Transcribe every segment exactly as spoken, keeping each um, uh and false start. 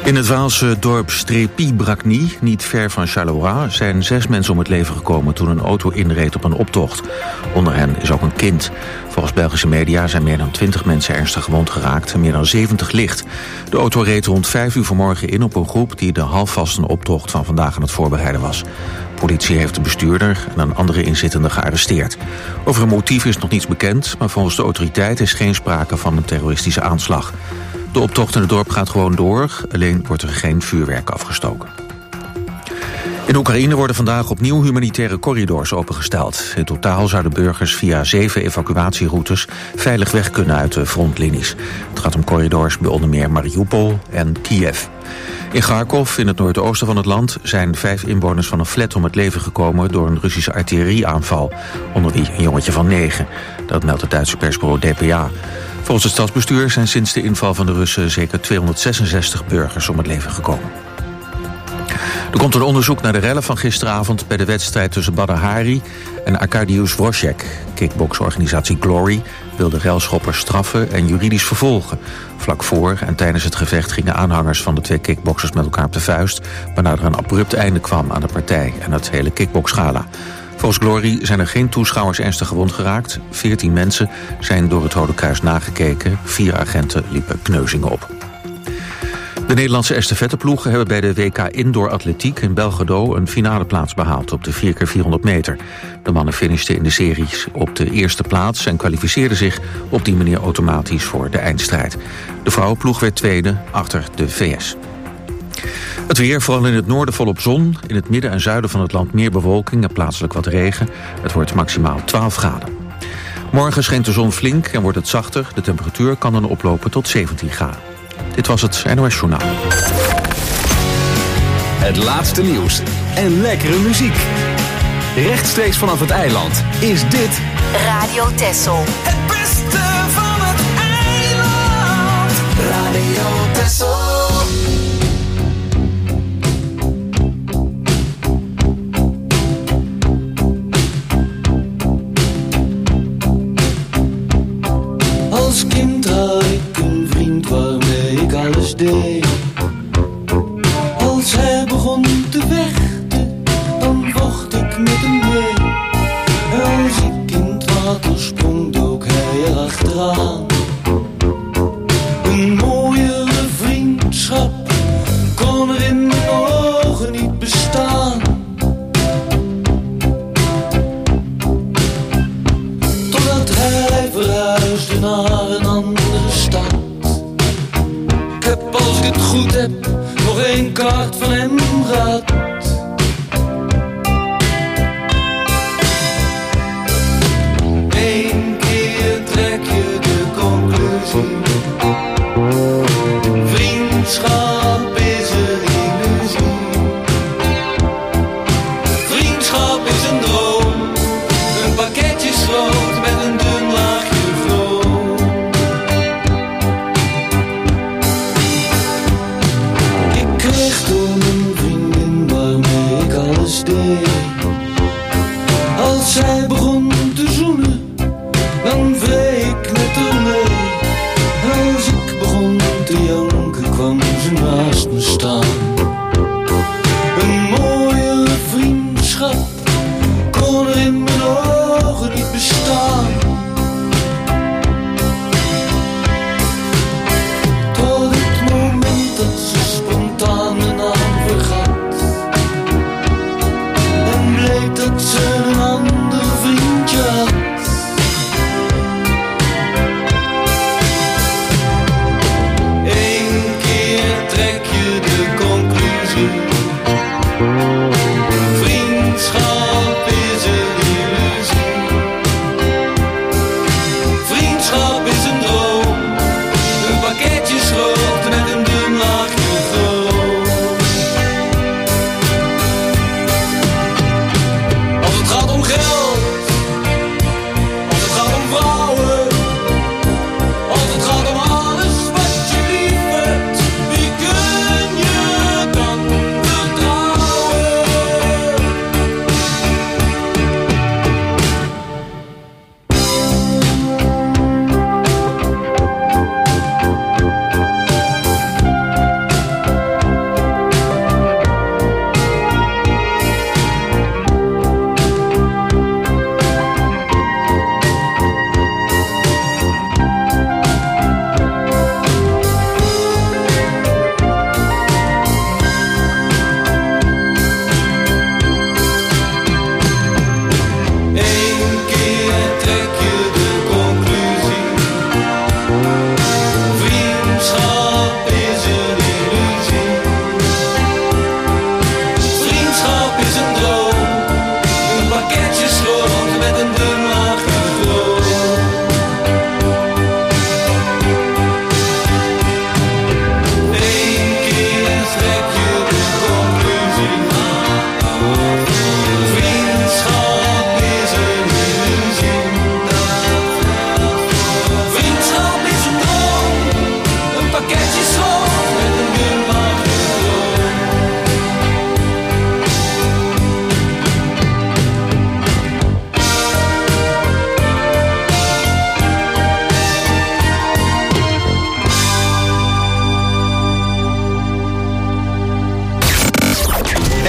In het Waalse dorp Strépy-Bracny, niet ver van Charleroi, zijn zes mensen om het leven gekomen toen een auto inreed op een optocht. Onder hen is ook een kind. Volgens Belgische media zijn meer dan twintig mensen ernstig gewond geraakt en meer dan zeventig licht. De auto reed rond vijf uur vanmorgen in op een groep die de halfvaste optocht van vandaag aan het voorbereiden was. Politie heeft de bestuurder en een andere inzittende gearresteerd. Over een motief is nog niets bekend, maar volgens de autoriteiten is geen sprake van een terroristische aanslag. De optocht in het dorp gaat gewoon door, alleen wordt er geen vuurwerk afgestoken. In Oekraïne worden vandaag opnieuw humanitaire corridors opengesteld. In totaal zouden burgers via zeven evacuatieroutes veilig weg kunnen uit de frontlinies. Het gaat om corridors bij onder meer Mariupol en Kiev. In Kharkov, in het noordoosten van het land, zijn vijf inwoners van een flat om het leven gekomen door een Russische artillerieaanval, onder wie een jongetje van negen. Dat meldt het Duitse persbureau D P A. Volgens het stadsbestuur zijn sinds de inval van de Russen zeker tweehonderdzesenzestig burgers om het leven gekomen. Er komt een onderzoek naar de rellen van gisteravond bij de wedstrijd tussen Badr Hari en Arkadiusz Wojciech. Kickboksorganisatie Glory wil de relschoppers straffen en juridisch vervolgen. Vlak voor en tijdens het gevecht gingen aanhangers van de twee kickboksers met elkaar op de vuist, waarna er een abrupt einde kwam aan de partij en het hele kickboksgala. Volgens Glory zijn er geen toeschouwers ernstig gewond geraakt. Veertien mensen zijn door het Rode Kruis nagekeken. Vier agenten liepen kneuzingen op. De Nederlandse estafetteploegen hebben bij de W K Indoor Atletiek in Belgrado een finale plaats behaald op de vier keer vierhonderd meter. De mannen finishten in de series op de eerste plaats en kwalificeerden zich op die manier automatisch voor de eindstrijd. De vrouwenploeg werd tweede achter de V S. Het weer, vooral in het noorden volop zon. In het midden en zuiden van het land meer bewolking en plaatselijk wat regen. Het wordt maximaal twaalf graden. Morgen schijnt de zon flink en wordt het zachter. De temperatuur kan dan oplopen tot zeventien graden. Dit was het N O S Journaal. Het laatste nieuws en lekkere muziek. Rechtstreeks vanaf het eiland is dit Radio Texel. Het beste van het eiland. Radio Texel. Als kind had ik een vriend waarmee ik alles deed. Als hij begon te vechten, dan vocht ik met hem mee. Als ik in het water sprong, dook hij erachteraan. Een mooiere vriendschap kon er in mijn ogen niet bestaan. Totdat hij verhuisde naar een andere stad. Ik heb, als ik het goed heb, nog één kaart van hem gehad. Eén keer trek je de conclusie. Vriendschap is een illusie. Vriendschap is een droom. Een pakketje schroot met een dun laagje vroom. Ik kreeg toen een vriendin waarmee ik alles deed. Als zij begon te zoenen, dan wreef ik met haar mee. Als ik begon te janken, kwam ze naast me staan. Een mooie vriendschap kon er in mijn ogen niet bestaan. Tot het moment dat ze spontaan mijn naam vergat. En bleek dat ze een ander vriendje had. Eén keer trek je de conclusie.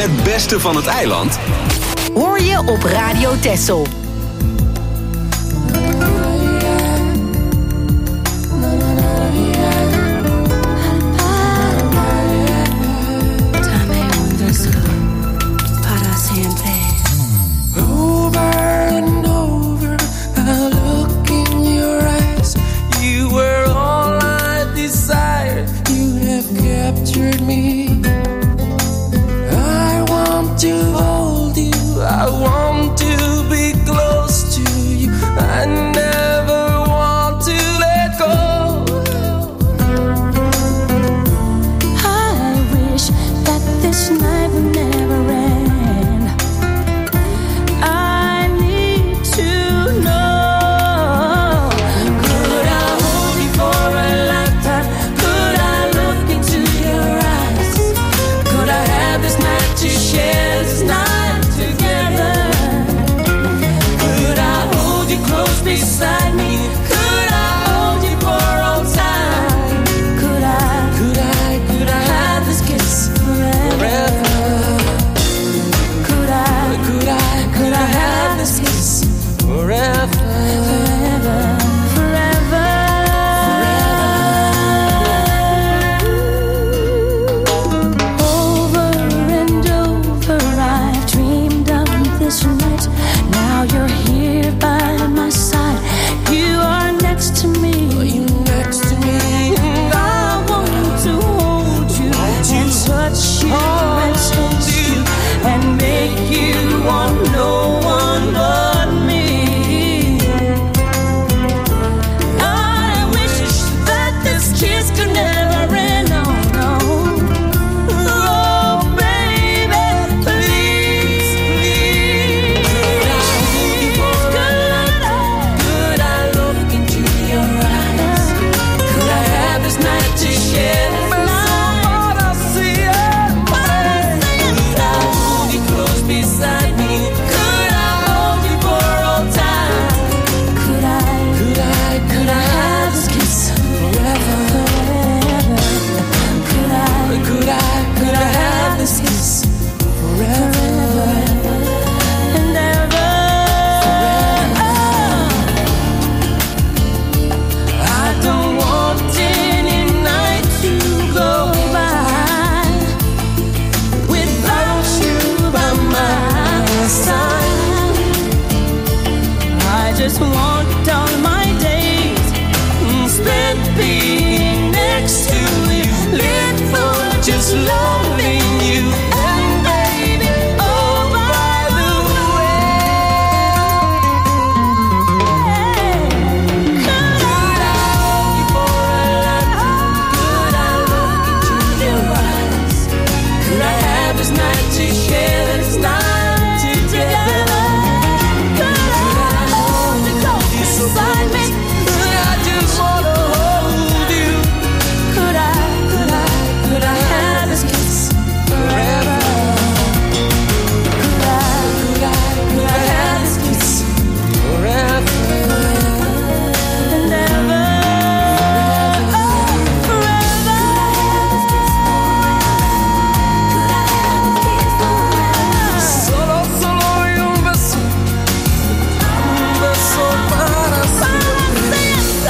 Het beste van het eiland hoor je op Radio Texel. I want to be close to you. I never want to let go. I wish that this night would never end. I need to know. Could I hold you for a lifetime? Could I look into your eyes? Could I have this night to share this night? Beside me, could I hold you for all time? Could I, could I, could I have this kiss forever? Could I, could I, could I have this kiss forever? Forever, forever, forever. Over and over I've dreamed of this night. Now you're here by my side. You are next to me. Are you next to me? And I want to hold you, to touch you and taste you, and make you want no one but me. I wish that this kiss could never end. No, no. Oh, baby, please, please. Could I hold you for a lifetime? Could I look into your eyes? Could I have this night to share this night? What I see it. Could I hold you close beside me? Could I hold you for all time? Could I, Could I, could I have this kiss forever? Could I, could I, could I have this kiss forever? and ever? I don't want any night to go by without you by my side. I just want all my days spent being next to you, live for just loving you. And baby, oh by the way, could I hold you for a lifetime? Could I look into your eyes? Could I have this night to share this night together? Could I hold you close beside me? I just wanna hold you. Could I, could I, could I have this kiss forever? Could I, could I, could I have this kiss Forever. and ever? Oh, forever. Solo, solo y un beso. Un beso para siempre.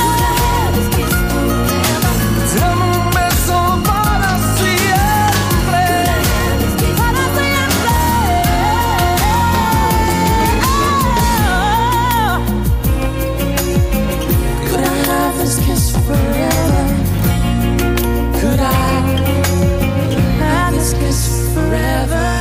Dame un beso para siempre. Could I have this kiss forever? Could I? Have this kiss forever?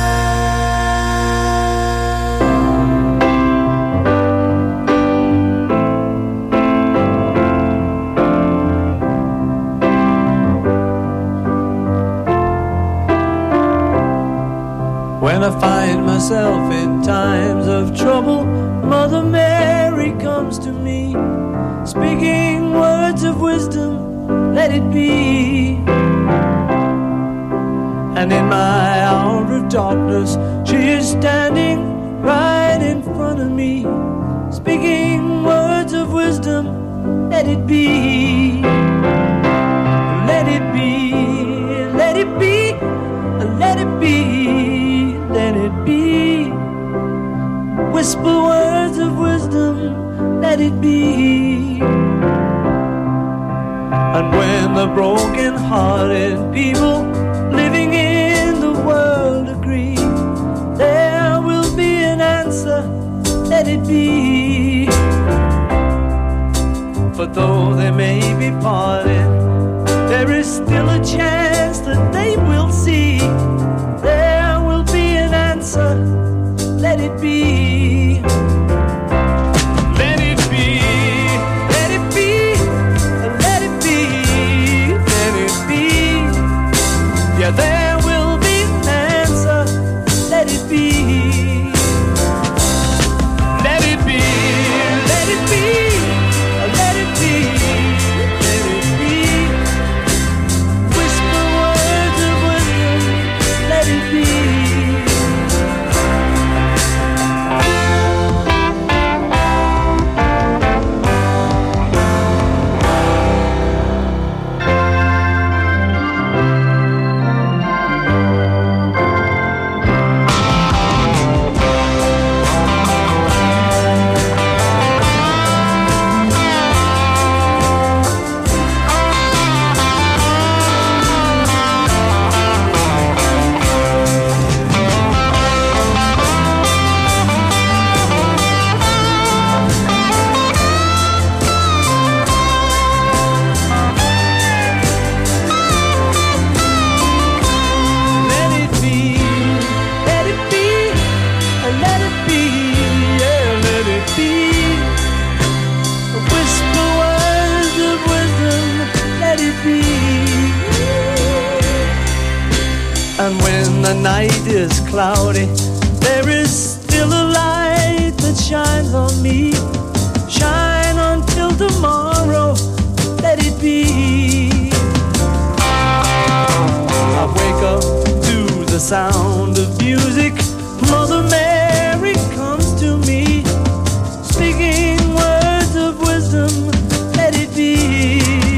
When I find myself in times of trouble, Mother Mary comes to me, speaking words of wisdom, let it be. And in my hour of darkness, she is standing right in front of me, speaking words of wisdom, let it be. Let it be, let it be, let it be. it be. And when the broken-hearted people living in the world agree, there will be an answer, let it be. For though they may be parted, there is still a chance that they will see. There will be an answer, let it be. Let it be, let it be, let it be, let it be. Yeah, there will be an answer, let it be. Let it be, let it be. Let it be, let it be. Whisper words of wisdom, let it be. The night is cloudy, there is still a light that shines on me. Shine until tomorrow, let it be. I wake up to the sound of music. Mother Mary comes to me, speaking words of wisdom, let it be.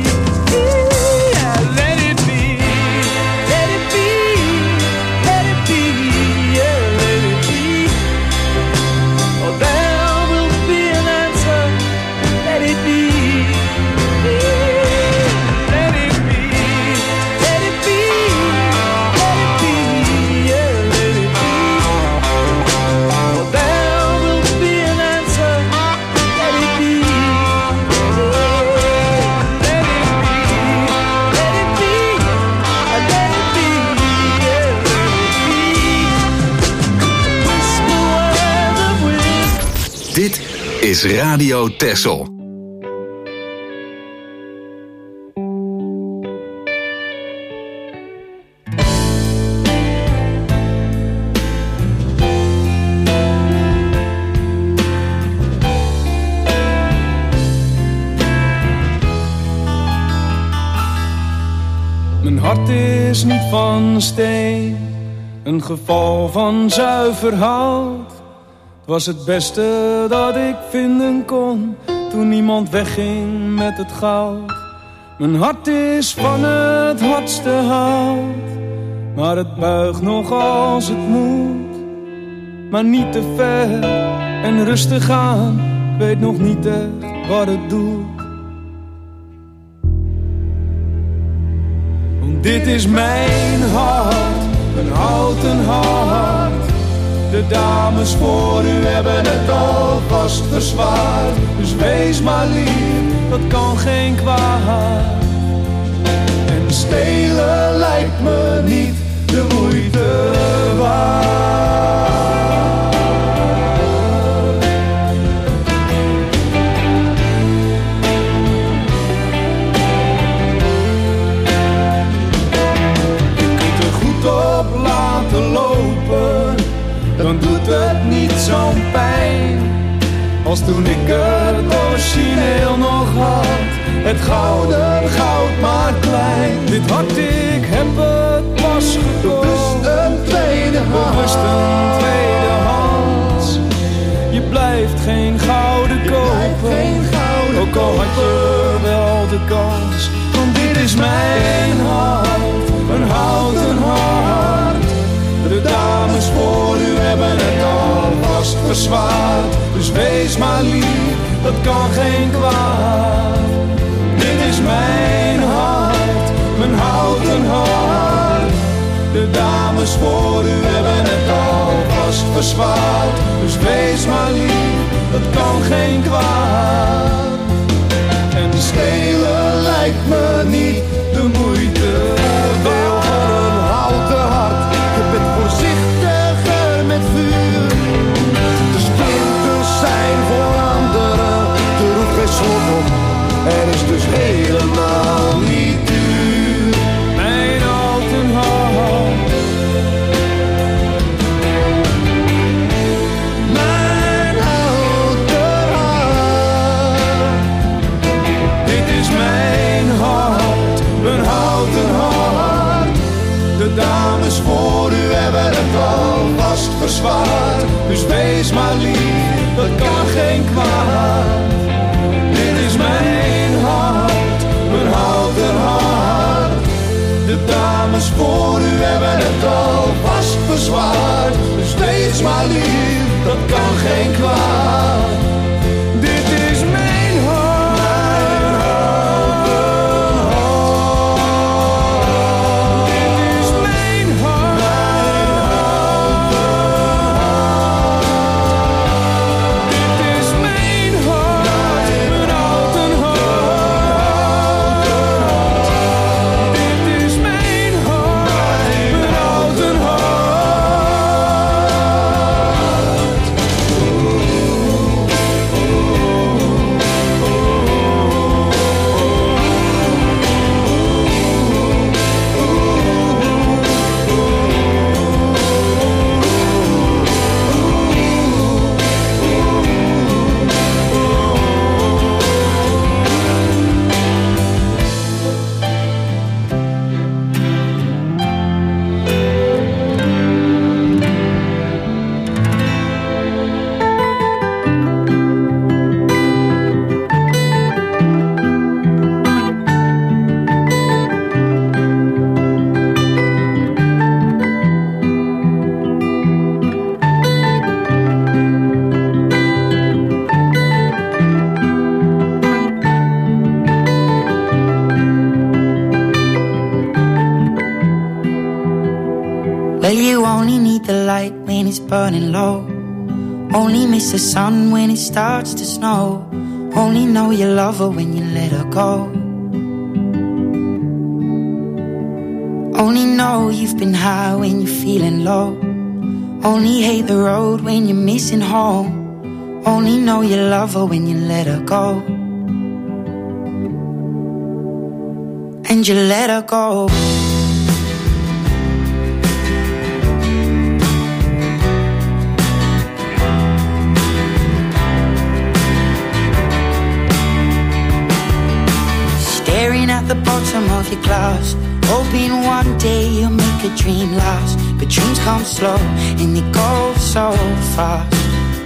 Dit is Radio Texel. Mijn hart is niet van steen, een geval van zuiver hout. Het was het beste dat ik vinden kon, toen niemand wegging met het goud. Mijn hart is van het hardste hout, maar het buigt nog als het moet. Maar niet te ver en rustig aan, ik weet nog niet echt wat het doet. Want dit is mijn hart, een houten hart. De dames voor u hebben het alvast verzwaard. Dus wees maar lief, dat kan geen kwaad. En stelen lijkt me niet de moeite waard. Je kunt er goed op laten lopen, dan doet het niet zo'n pijn als toen ik het origineel nog had. Het gouden goud maar klein. Dit hart, ik heb het pas gekocht. Bewust een tweede hand. Bewust een tweede hand. Je blijft geen gouden kopen, geen gouden ook al had je wel de kans. Want dit is mijn hart, een houten hart. De dames voor u hebben het alvast verzwaard. Dus wees maar lief, dat kan geen kwaad. Dit is mijn hart, mijn houten hart. De dames voor u hebben het alvast verzwaard. Dus wees maar lief, dat kan geen kwaad. En stelen lijkt me niet de moeite wel van een houten hart. Je bent voorzichtiger met vuur. De splinters zijn voor anderen, er hoeft geen slot op. Er is dus helemaal niet duur. Mijn houten hart. Mijn houten hart. Dit is mijn hart, mijn houten hart. De dames voor u hebben het alvast verzwaard. Dus wees maar lief, dat kan geen kwaad. Dit is mijn hart, mijn houten hart. De dames voor u hebben het alvast verzwaard. Dus wees maar lief, dat kan geen kwaad. Dit is mijn hart, mijn houten hart. Dit is mijn hart, mijn houten hart. Dit is mijn hart, mijn houten hart. Dit is mijn hart, mijn houten hart. Well, you only need the light when it's burning low. Only miss the sun when it starts to snow. Only know you love her when you let her go. Only know you've been high when you're feeling low. Only hate the road when you're missing home. Only know you love her when you let her go. And you let her go. Staring at the bottom of your glass, hoping one day you'll make a dream last. But dreams come slow and they go so fast.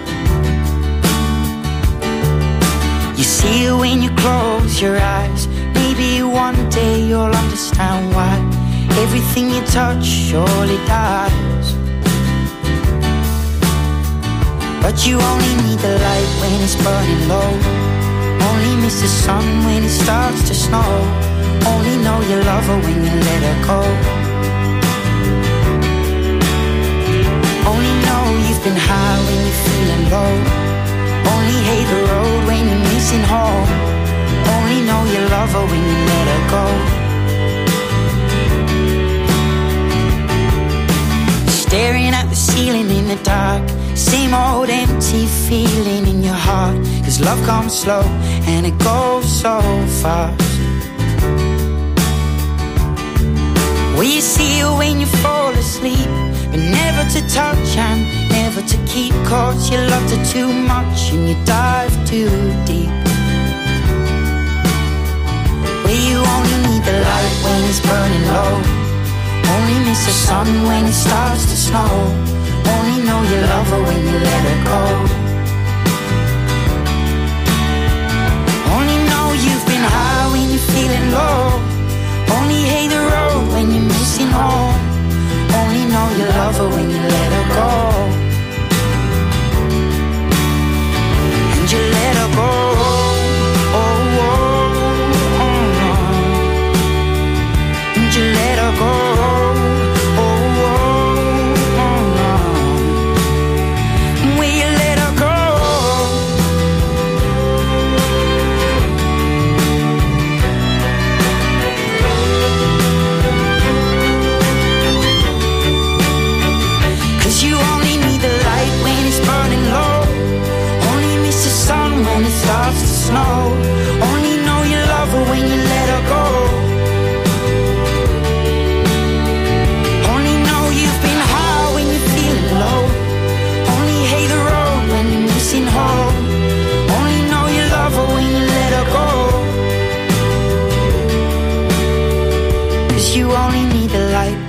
You see it when you close your eyes. Maybe one day you'll understand why everything you touch surely dies. But you only need the light when it's burning low. Only miss the sun when it starts to snow. Only know you love her when you let her go. Only know you've been high when you're feeling low. Only hate the road when you're missing home. Only know you love her when you let her go. Staring at the ceiling in the dark, same old empty feeling in your heart. Cause love comes slow and it goes so fast. Well, you see it when you fall asleep, but never to touch and never to keep. Cause you loved her too much and you dive too deep. Well, you only need the light when it's burning low. Only miss the sun when it starts to snow. Only know you love her when you let her go. Only know you've been high when you're feeling low. Only hate the road when you're missing home. Only know you love her when you let her go. And you let her go.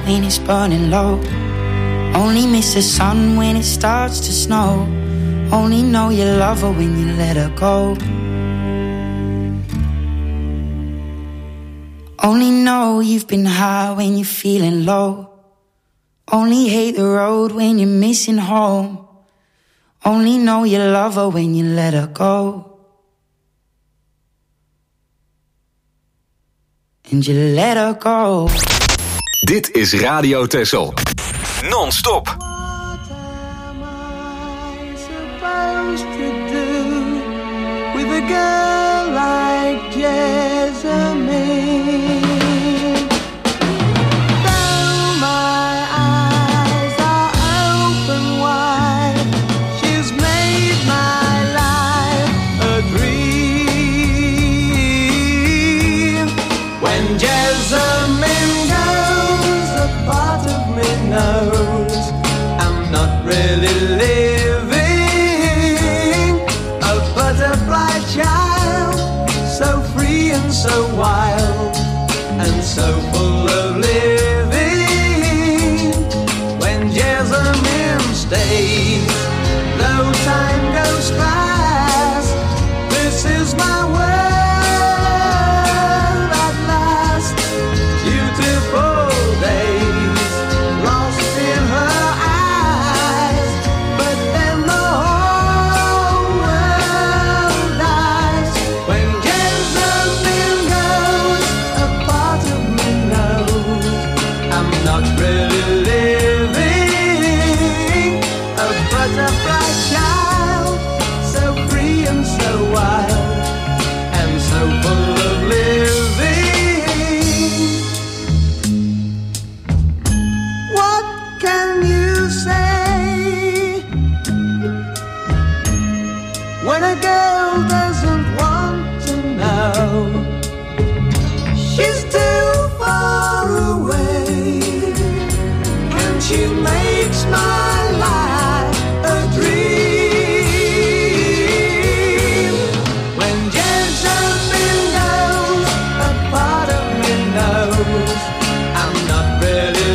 when it's burning low. Only miss the sun when it starts to snow. Only know you love her when you let her go. Only know you've been high when you're feeling low. Only hate the road when you're missing home. Only know you love her when you let her go. And you let her go. Dit is Radio Texel. Non-stop. What am I supposed to do with a girl like Jessamine? Though my eyes are open wide, she's made my life a dream. When Jessamine goes, a part of me knows I'm not really living. A butterfly child, so free and so wild, and so full of living. When Jessamine stays, though time goes fast, this is my world at last. Beautiful days lost in her eyes, but then the whole world dies. When Jessamine goes, a part of me knows I'm not really living. A butterfly child, so free and so wild, and so full of living. What can you say when a girl doesn't want to know? She's too far away, and she makes my life a dream. When Jessamine goes, a part of me knows I'm not really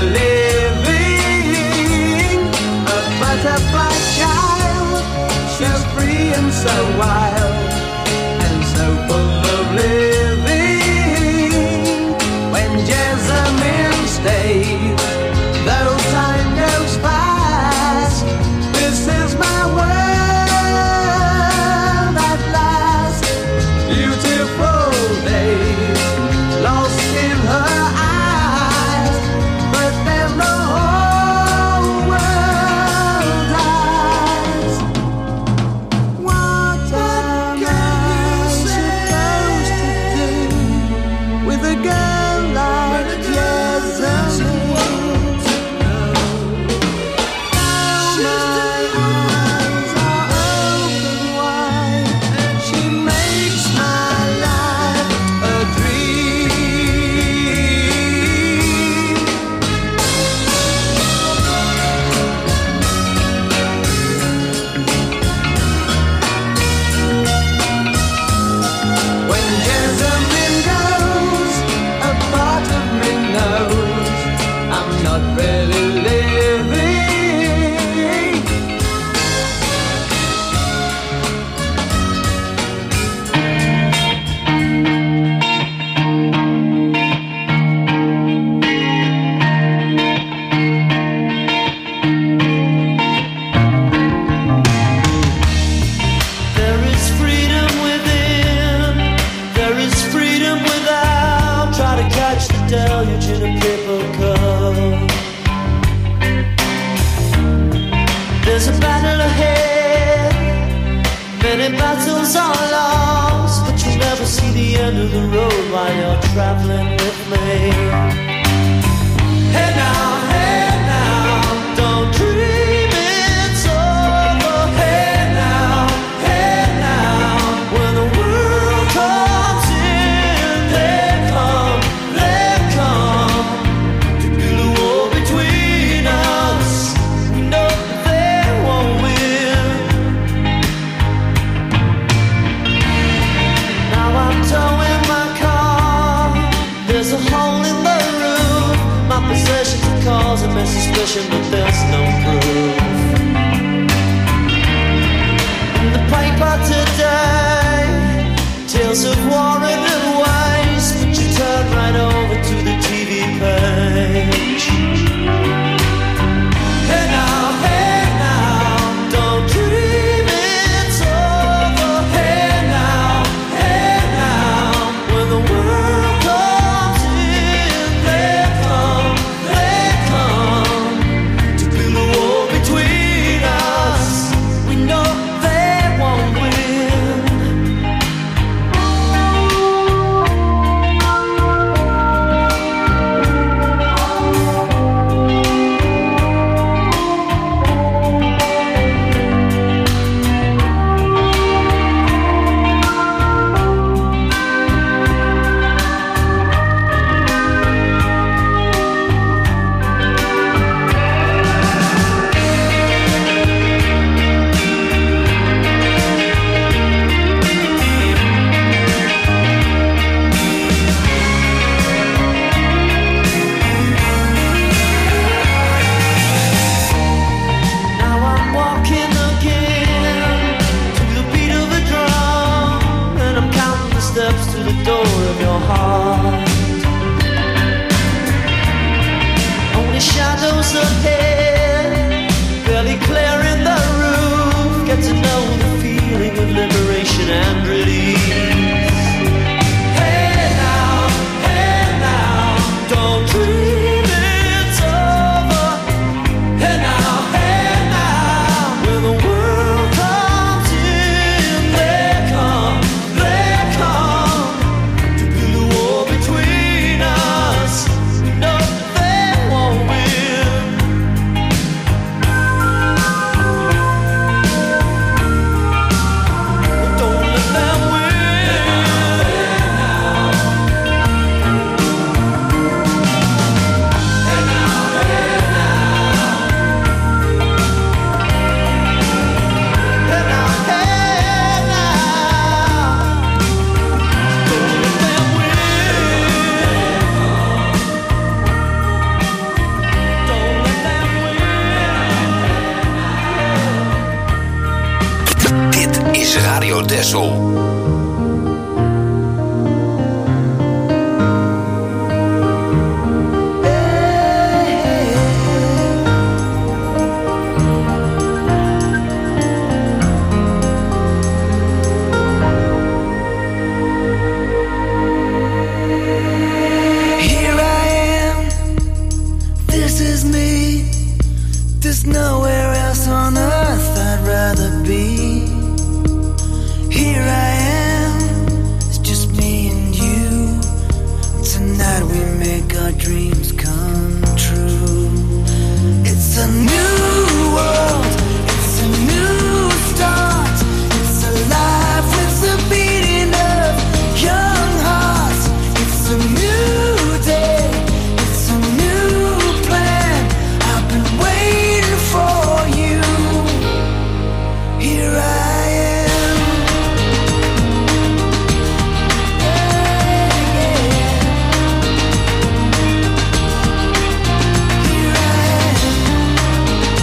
living. A butterfly child, she's free and so wild, and so full of living. When Jessamine stays, though time goes fast, this is my world at last. Beautiful days lost in her eyes, but then the whole world dies. What am I supposed to do with a girl like Jessamine? Now my eyes are open wide, and she makes my life a dream. When Jessamine goes, a part of me knows I'm not really living. There is freedom within, there is freedom without. Try to catch the deluge in a paper cup. There's a battle ahead, many battles are lost, but you'll never see the end of the road while you're traveling with me. Hey now, hey now, don't dream it's over. Hey now, hey now, when the world comes in, they come, they come to build a wall between us. No, they won't win. Now I'm towing my car. There's a hole in the roof. only suspicion, but there's no proof. In the paper today, tales of war and waste, but you turn right over to the T V page. Hey now, hey now, don't dream it's over. Hey now, hey now, when the world comes in, they come, they come to build a wall between us. We know they won't win. Now I'm walking again to the beat of a drum, and I'm counting the steps to the door of your heart. Only shadows ahead, barely clearing the roof. Get to know the feeling of liberation and release. Hey now, hey now, don't dream it's over. Hey now, hey now, when the world comes in, they come, they come to build a wall between us. No, they won't win. Don't let them win. Hey now, hey now. Hey now, hey now. Don't let them win. Don't let them win. Dit is Radio Texel. Here I am, this is me. There's nowhere else on earth I'd rather be. Here I am, it's just me and you. Tonight we make our dreams come true. It's a new world, it's a new start. It's alive with the beating of young hearts. It's a new day, it's a new plan. I've been waiting for you. Here I am. Yeah, yeah. Here I am.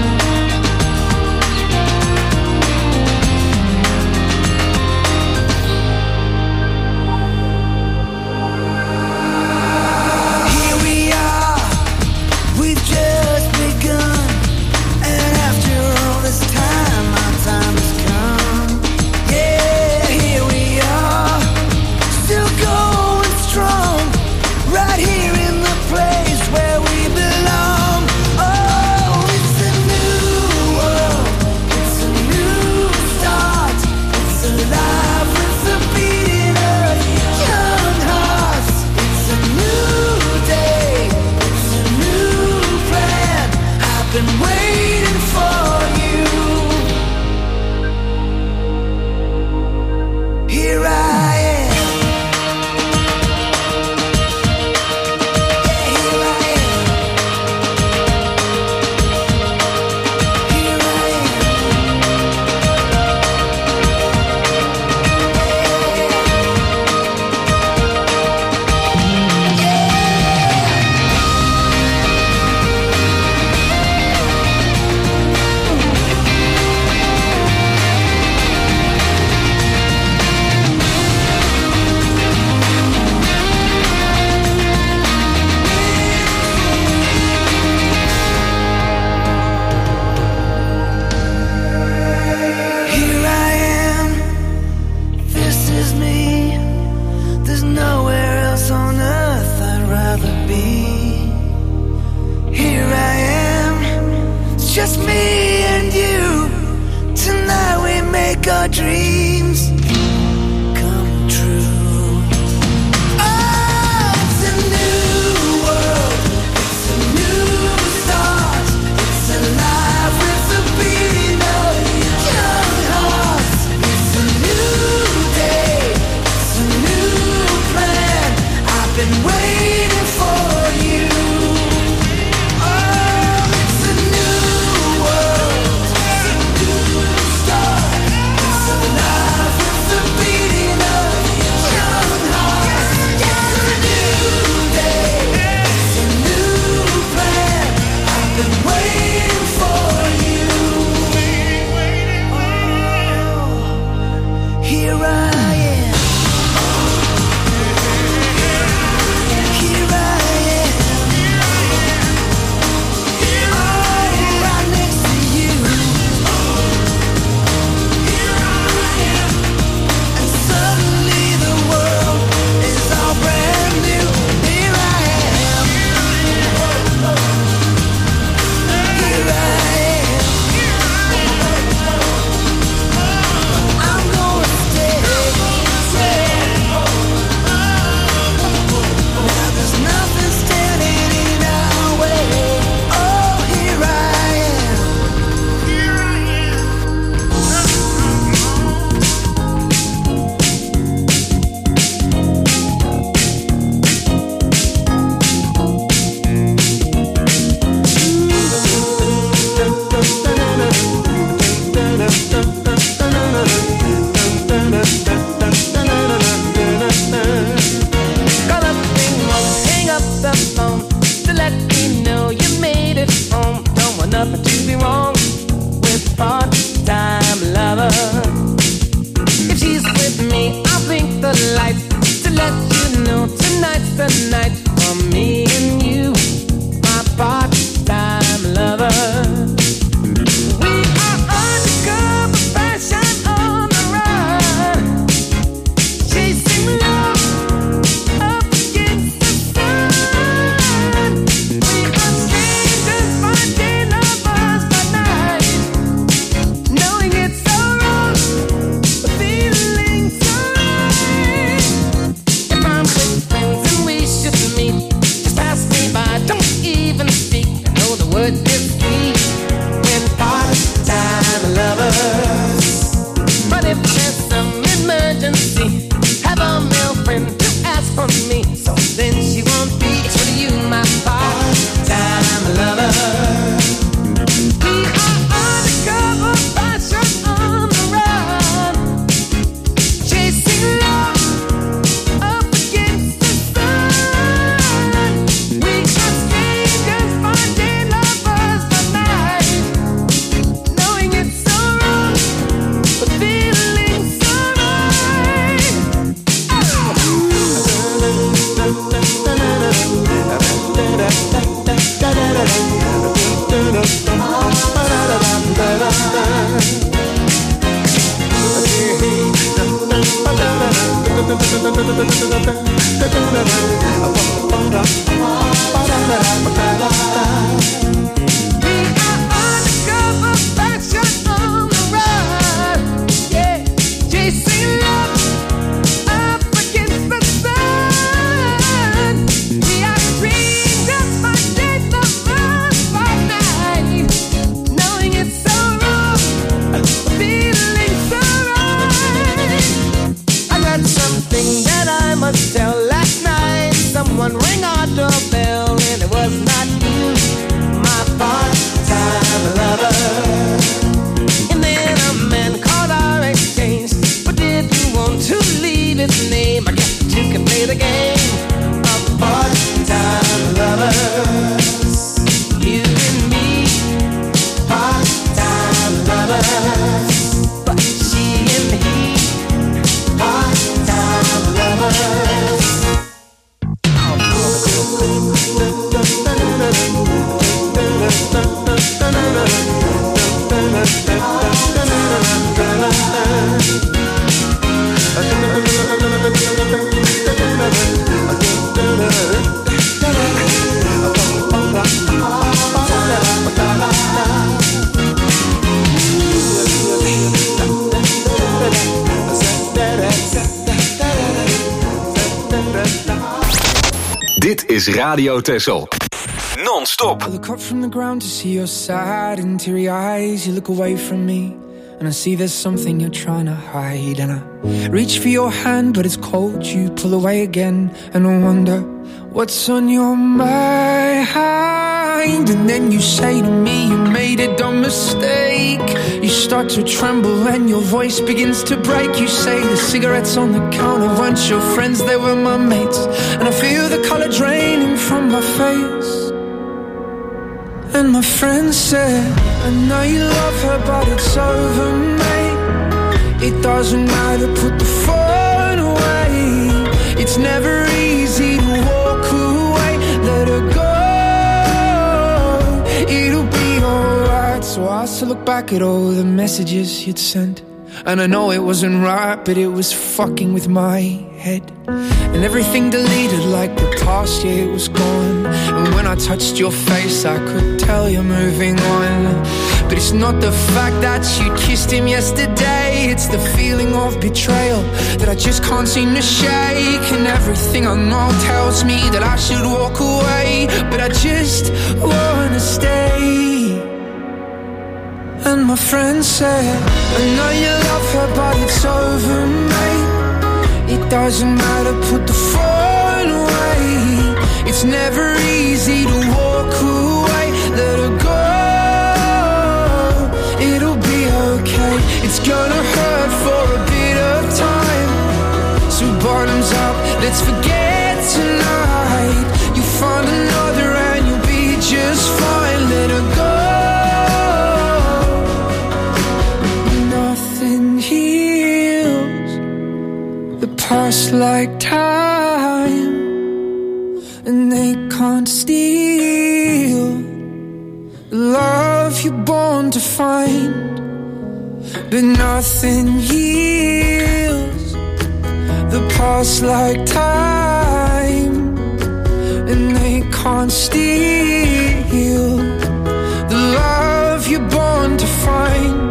Here we are, we've just begun. And after all this time, our time has come. Yeah, here we are, still going strong. Right here in the place where we belong. Oh, it's a new world, it's a new start. It's alive with the beating of young hearts. It's a new day, it's a new plan. I've been waiting for you. Here I am. Yeah, here I am. Here I am. Yeah. make our dreams come true. Oh, it's a new world, it's a new start, it's a life with a beating of young hearts. It's a new day, it's a new plan. I've been waiting for you. One ring our doorbell and it was not you. My is Radio Texel. Non-stop. I look up from the ground to see your sad and teary eyes. You look away from me and I see there's something you're trying to hide. And I reach for your hand but it's cold. You pull away again and I wonder what's on your mind. And then you say to me you made a dumb mistake. You start to tremble and your voice begins to break. You say the cigarettes on the counter weren't your friends, they were my mates. And I feel the colour draining from my face. And my friend said, I know you love her but it's over, mate. It doesn't matter, put the phone away. It's never easy to walk away. Let her go, it'll be alright. So I still look back at all the messages you'd sent. And I know it wasn't right, but it was fucking with my head. And everything deleted like the past, yeah, it was gone. And when I touched your face, I could tell you're moving on. But it's not the fact that you kissed him yesterday. It's the feeling of betrayal that I just can't seem to shake. And everything I know tells me that I should walk away, but I just wanna stay. And my friend said, I know you love her but it's over, mate. It doesn't matter, put the phone away. It's never easy to walk away. Let her go, it'll be okay. It's gonna hurt for a bit of time. So bottoms up, let's forget tonight. You find another and you'll be just fine. Let her go. Past like time, and they can't steal the love you're born to find. But nothing heals the past like time, and they can't steal the love you're born to find.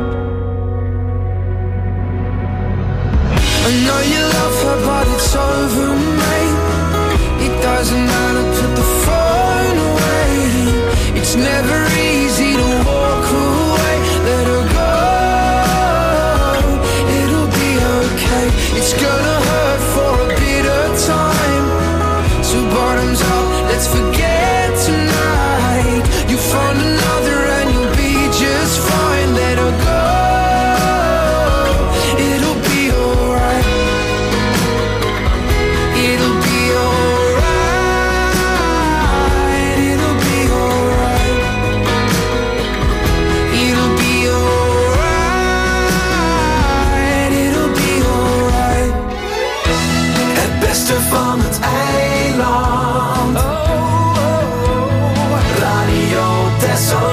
I know you love her but it's over, mate. It doesn't matter, put the phone away. It's never easy to walk away. Let her go, it'll be okay. It's gonna hurt for a bit of time. So bottoms up, let's forget tonight. You found another and you'll be just fine. Let her go. Van het eiland. Oh, oh, oh. Radio Texel.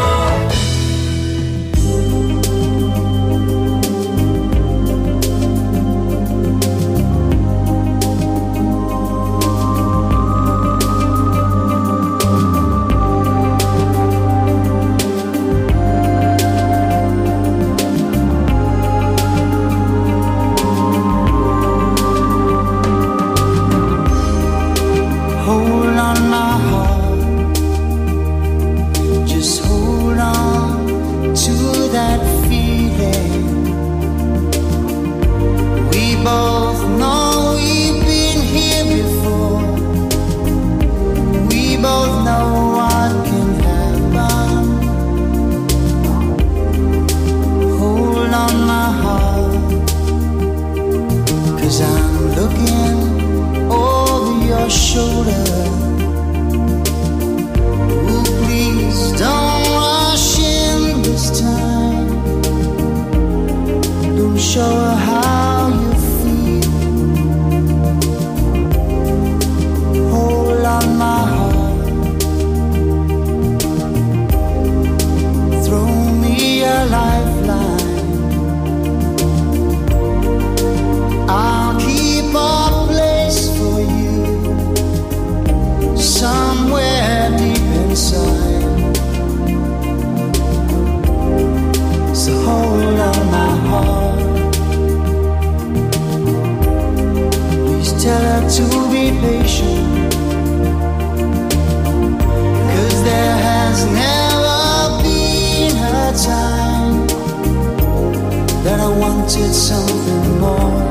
tell her to be patient. wanted something more.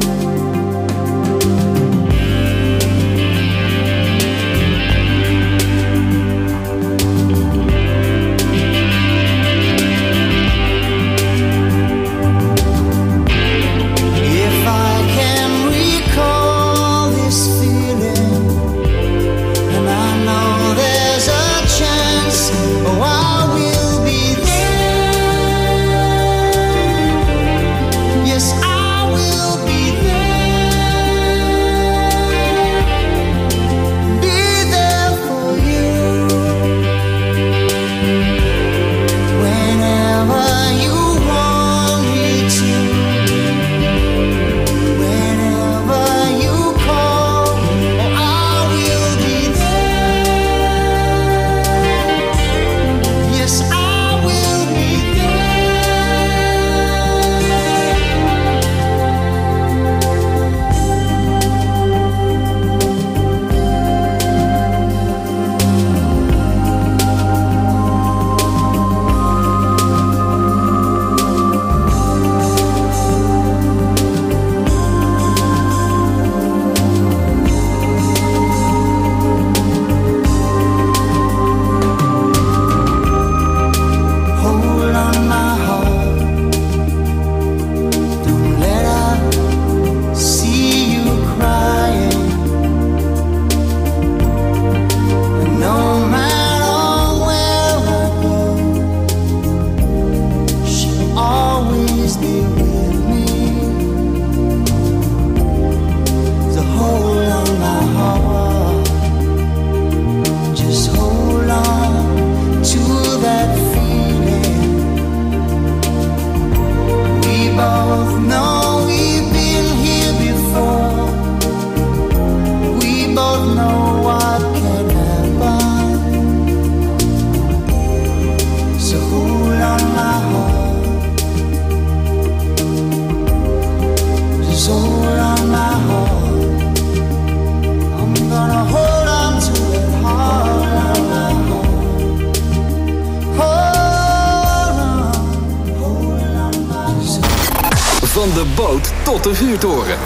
Van de boot tot de vuurtoren.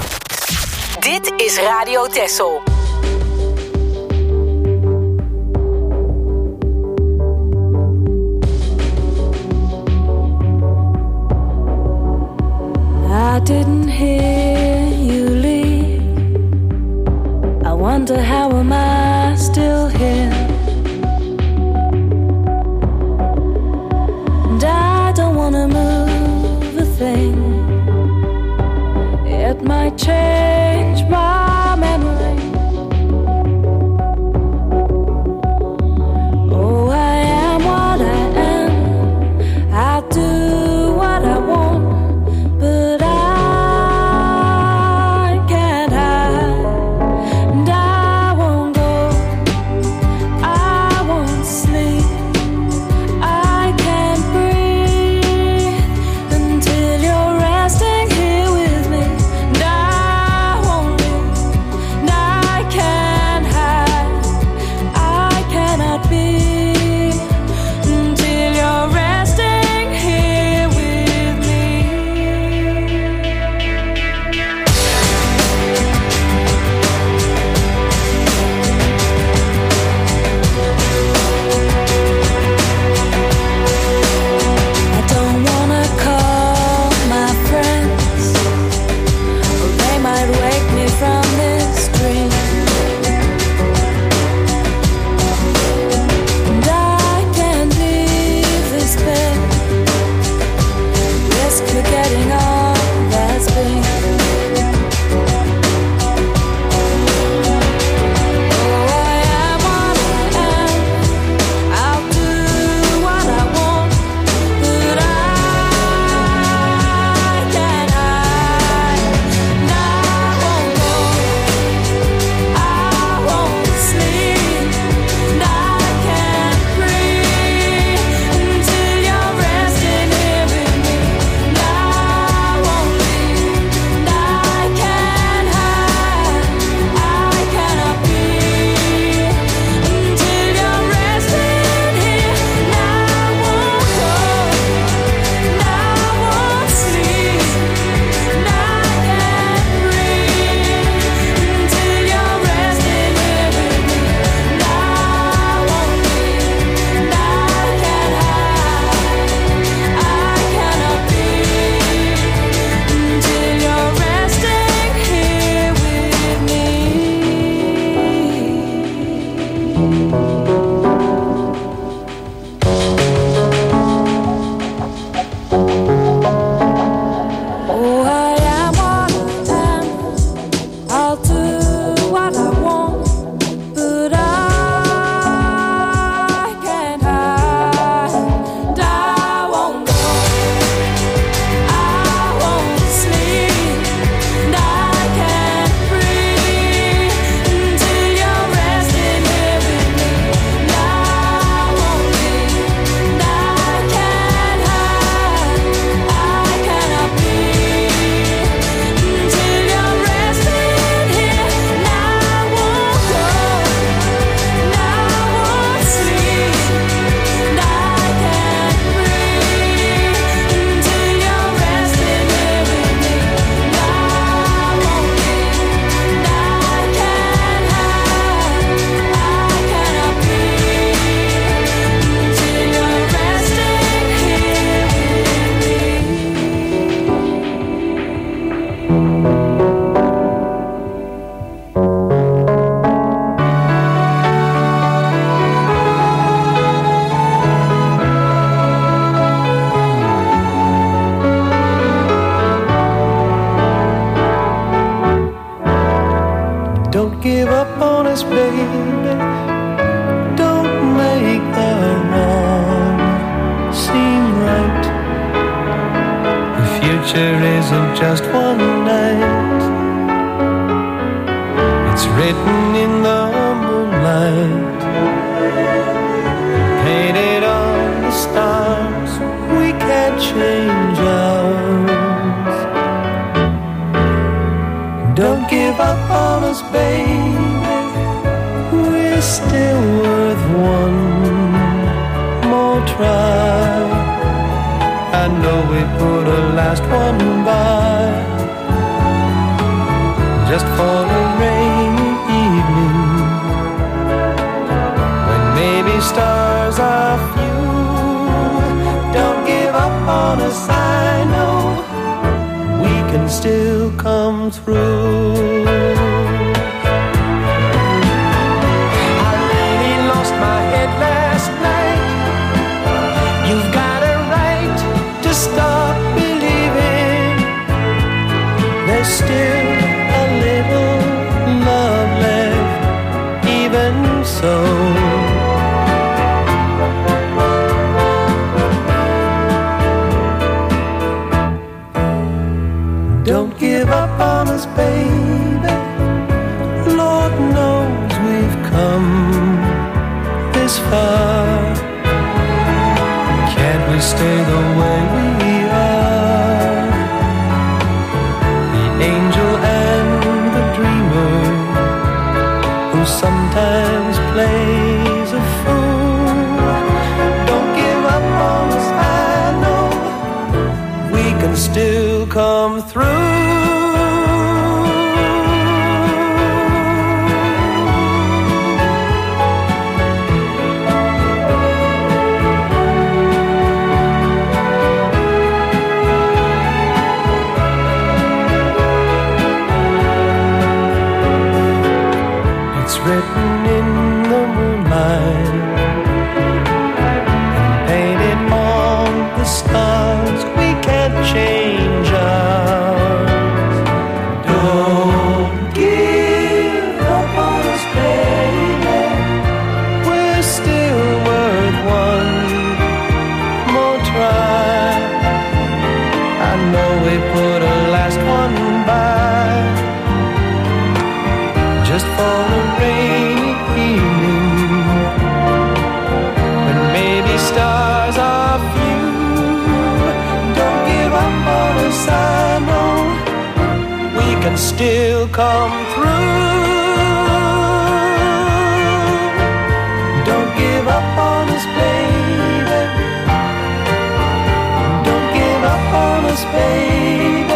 Dit is Radio Texel. I didn't hear you leave. I wonder how am I still here? And I don't wanna move a thing. It might change my memory. Oh, I am what I am. I do what I want, but I can't hide. And I won't go, I won't sleep, I can't breathe until you're resting here with me. And I future isn't just one night. It's written in the moonlight, painted on the stars. We can't change ours. Don't give up on us, baby. We're still worth one more try. I know we put a last one by, just for a rainy evening, when maybe stars are few. Don't give up on us, I know we can still come through. I really lost my head last night. You've got a right to stop believing. There's still a little love left, even so. Don't give up on us, baby. Lord knows we've come this far. Can't we stay the way we are? The angel and the dreamer, who sometimes plays a fool. Don't give up on us, I know we can still come through. Written in the moonlight, painted on the stars. We can't change ours. Don't give up on us, baby. We're still worth one more try. I know we put a last one by, just for a rainy evening, when maybe stars are few. Don't give up on us, I know we can still come through. Don't give up on us, baby. Don't give up on us, baby.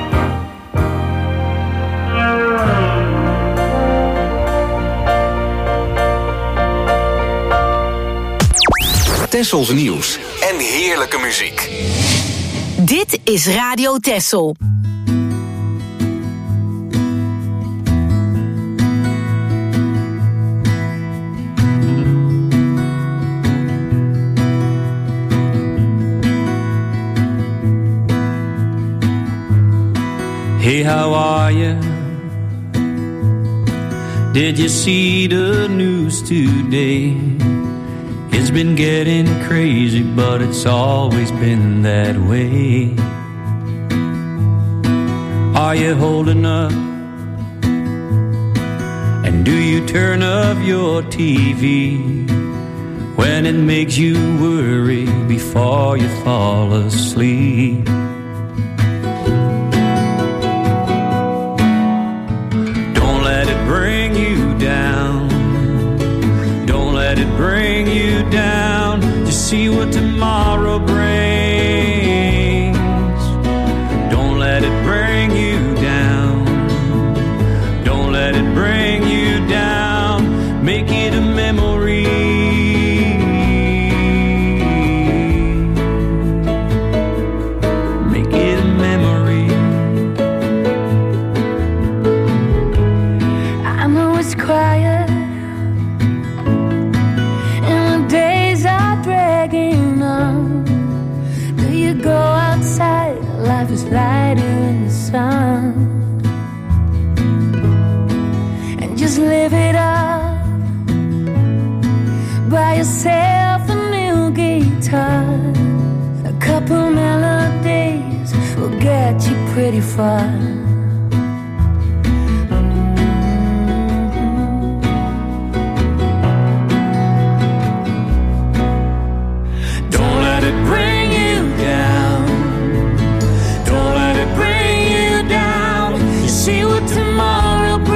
Tessels nieuws en heerlijke muziek. Dit is Radio Tessel. Hey, how are you? Did you see the news today? It's been getting crazy, but it's always been that way. Are you holding up? And do you turn off your T V when it makes you worry before you fall asleep? Don't let it bring you down. Don't let it bring you down. Just see what tomorrow brings. Don't let it bring you down. Don't let it bring you down. Make it a memory. Make it a memory. I know it's quiet and the days are dragging on. eighty-five. Don't let it bring you down. Don't let it bring you down. You see what tomorrow brings.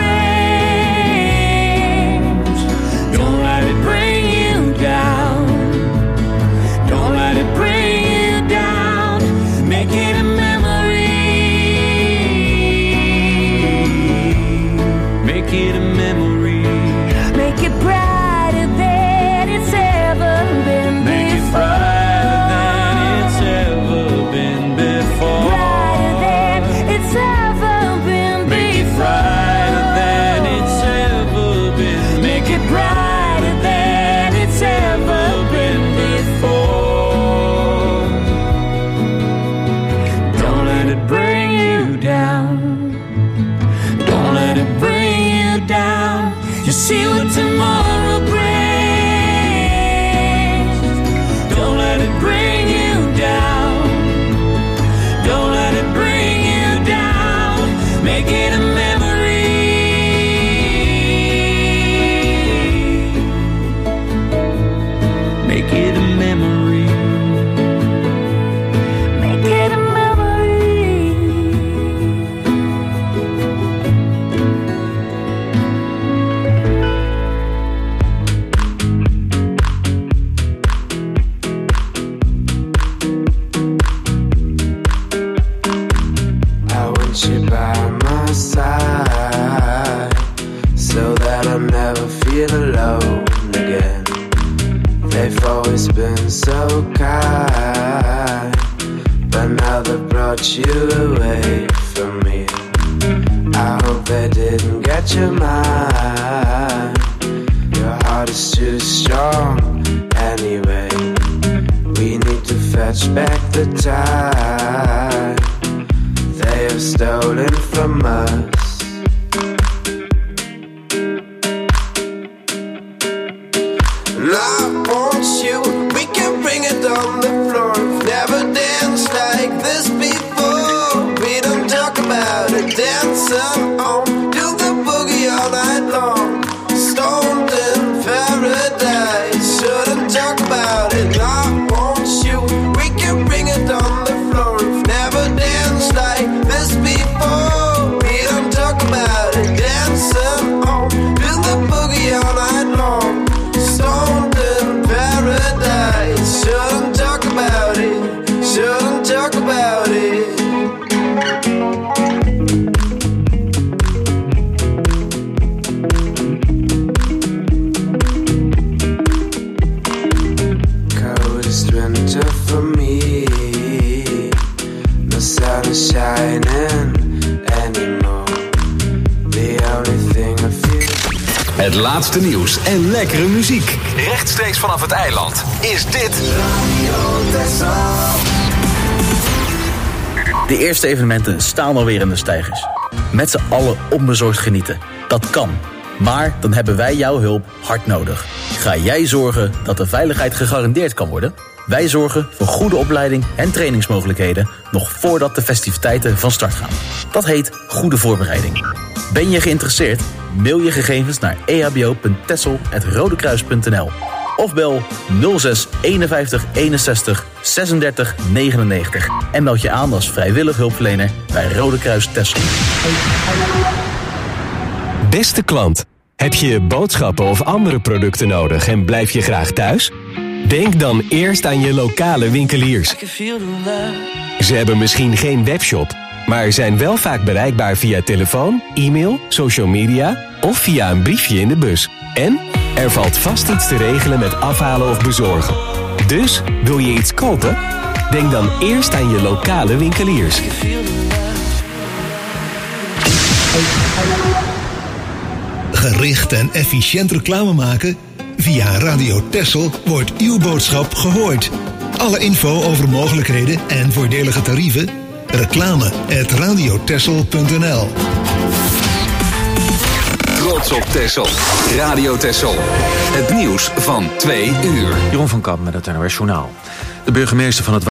Don't let it bring you down. Don't let it bring you down. Make it a memory. Make it a memory. Make it brighter than it's ever been Make it before. brighter than it's ever been before. Brighter than it's ever been Make it brighter than it's ever been. Make it brighter than it's ever been before. Don't let it bring you down. Don't let it bring you down. You see what tomorrow brings. Don't let it bring you down. Don't let it bring you down. Make it a memory. Make it a memory. Make it a memory. I want you by my side so that I never feel alone again. They've always been so kind, but now they brought you away from me. I hope they didn't get your mind. Your heart is too strong anyway. We need to fetch back the time they have stolen from us. And I want you, we can bring it on the floor. We've never danced like this before. We don't talk about it, dancing on, do the boogie all night long. Stoned in paradise, shouldn't talk about it. I want you, we can bring it on the floor. We've never danced like this before. We don't talk about it, dancing on, do the boogie all night long. Stoned in paradise, shouldn't talk about it, shouldn't talk about it. Coldest winter for me, no sun is shining anymore. The only thing I feel. Het laatste nieuws en lekkere muziek. Rechtstreeks vanaf het eiland is dit De eerste evenementen staan alweer in de steigers. Met z'n allen onbezorgd genieten. Dat kan. Maar dan hebben wij jouw hulp hard nodig. Ga jij zorgen dat de veiligheid gegarandeerd kan worden? Wij zorgen voor goede opleiding en trainingsmogelijkheden nog voordat de festiviteiten van start gaan. Dat heet goede voorbereiding. Ben je geïnteresseerd? Mail je gegevens naar e h b o punt tessel apenstaartje rodekruis punt n l of bel nul zes eenenvijftig eenenzestig zesendertig negenennegentig en meld je aan als vrijwillig hulpverlener bij Rode Kruis Texel. Beste klant, heb je boodschappen of andere producten nodig en blijf je graag thuis? Denk dan eerst aan je lokale winkeliers. Ze hebben misschien geen webshop, maar zijn wel vaak bereikbaar via telefoon, e-mail, social media of via een briefje in de bus. En er valt vast iets te regelen met afhalen of bezorgen. Dus, wil je iets kopen? Denk dan eerst aan je lokale winkeliers. Gericht en efficiënt reclame maken? Via Radio Texel wordt uw boodschap gehoord. Alle info over mogelijkheden en voordelige tarieven? Reclame at radiotexel punt n l. Trots op Texel. Radio Texel. Het nieuws van twee uur. Jeroen van Kamp met het N O S Journaal. De burgemeester van het